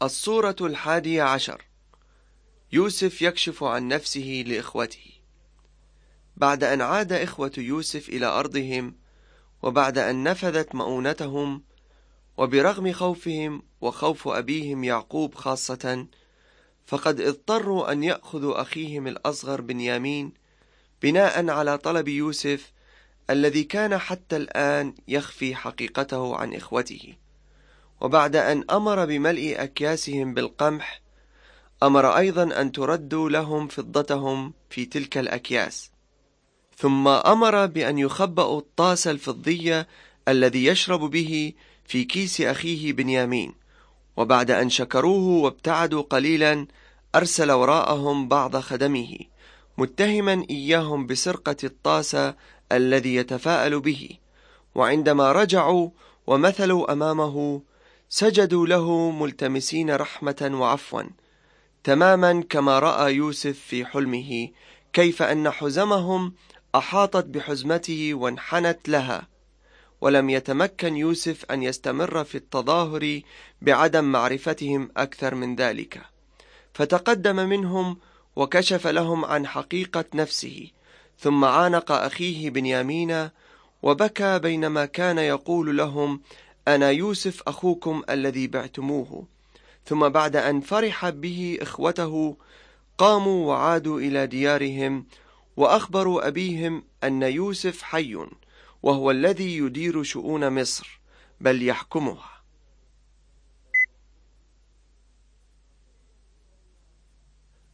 الصورة 11. يوسف يكشف عن نفسه لإخوته. بعد أن عاد إخوة يوسف إلى أرضهم، وبعد أن نفذت مؤونتهم، وبرغم خوفهم وخوف أبيهم يعقوب خاصة، فقد اضطروا أن يأخذوا أخيهم الأصغر بنيامين بناء على طلب يوسف الذي كان حتى الآن يخفي حقيقته عن إخوته. وبعد أن أمر بملء أكياسهم بالقمح، أمر أيضا أن تردوا لهم فضتهم في تلك الأكياس، ثم أمر بأن يخبأوا الطاس الفضية الذي يشرب به في كيس أخيه بنيامين. وبعد أن شكروه وابتعدوا قليلا، أرسل وراءهم بعض خدمه متهما إياهم بسرقة الطاس الذي يتفاءل به. وعندما رجعوا ومثلوا أمامه، سجدوا له ملتمسين رحمة وعفوا، تماما كما رأى يوسف في حلمه كيف أن حزمهم أحاطت بحزمته وانحنت لها. ولم يتمكن يوسف أن يستمر في التظاهر بعدم معرفتهم أكثر من ذلك، فتقدم منهم وكشف لهم عن حقيقة نفسه، ثم عانق أخيه بنيامين وبكى بينما كان يقول لهم: أنا يوسف أخوكم الذي بعتموه. ثم بعد أن فرح به إخوته، قاموا وعادوا إلى ديارهم، وأخبروا أبيهم أن يوسف حي، وهو الذي يدير شؤون مصر، بل يحكمها.